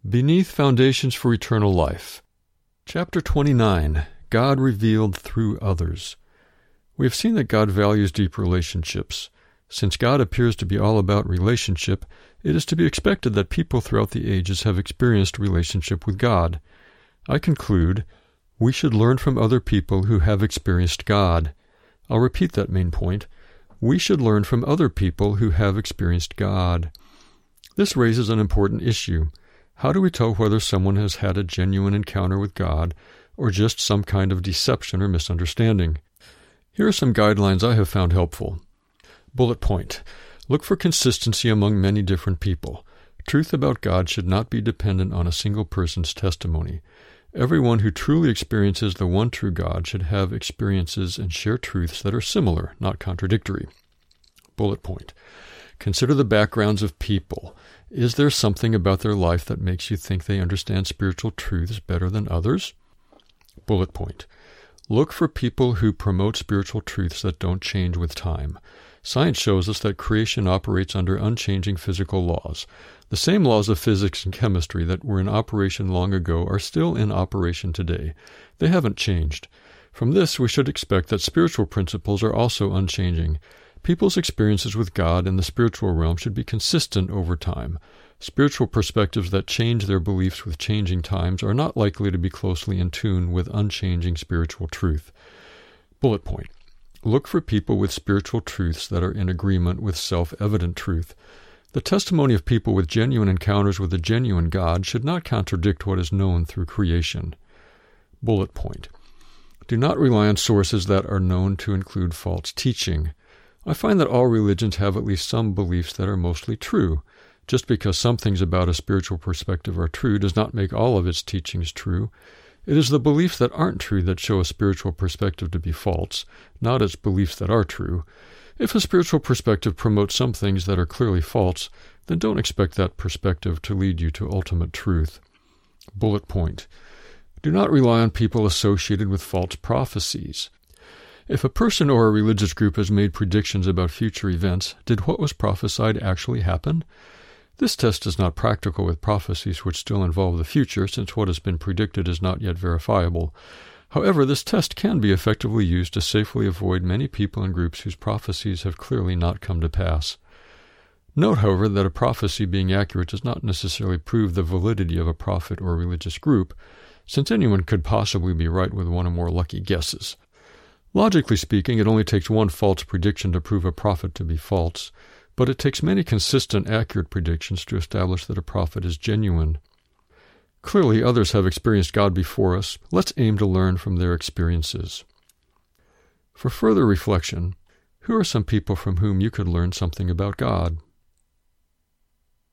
Beneath Foundations for Eternal Life. Chapter 29, God Revealed Through Others. We have seen that God values deep relationships. Since God appears to be all about relationship, it is to be expected that people throughout the ages have experienced relationship with God. I conclude, we should learn from other people who have experienced God. I'll repeat that main point. We should learn from other people who have experienced God. This raises an important issue. How do we tell whether someone has had a genuine encounter with God or just some kind of deception or misunderstanding? Here are some guidelines I have found helpful. Bullet point. Look for consistency among many different people. Truth about God should not be dependent on a single person's testimony. Everyone who truly experiences the one true God should have experiences and share truths that are similar, not contradictory. Bullet point. Consider the backgrounds of people. Is there something about their life that makes you think they understand spiritual truths better than others? Bullet point. Look for people who promote spiritual truths that don't change with time. Science shows us that creation operates under unchanging physical laws. The same laws of physics and chemistry that were in operation long ago are still in operation today. They haven't changed. From this, we should expect that spiritual principles are also unchanging. People's experiences with God in the spiritual realm should be consistent over time. Spiritual perspectives that change their beliefs with changing times are not likely to be closely in tune with unchanging spiritual truth. Bullet point. Look for people with spiritual truths that are in agreement with self-evident truth. The testimony of people with genuine encounters with a genuine God should not contradict what is known through creation. Bullet point. Do not rely on sources that are known to include false teaching. I find that all religions have at least some beliefs that are mostly true. Just because some things about a spiritual perspective are true does not make all of its teachings true. It is the beliefs that aren't true that show a spiritual perspective to be false, not its beliefs that are true. If a spiritual perspective promotes some things that are clearly false, then don't expect that perspective to lead you to ultimate truth. Bullet point. Do not rely on people associated with false prophecies. If a person or a religious group has made predictions about future events, did what was prophesied actually happen? This test is not practical with prophecies which still involve the future, since what has been predicted is not yet verifiable. However, this test can be effectively used to safely avoid many people and groups whose prophecies have clearly not come to pass. Note, however, that a prophecy being accurate does not necessarily prove the validity of a prophet or religious group, since anyone could possibly be right with one or more lucky guesses. Logically speaking, it only takes one false prediction to prove a prophet to be false, but it takes many consistent, accurate predictions to establish that a prophet is genuine. Clearly, others have experienced God before us. Let's aim to learn from their experiences. For further reflection, who are some people from whom you could learn something about God?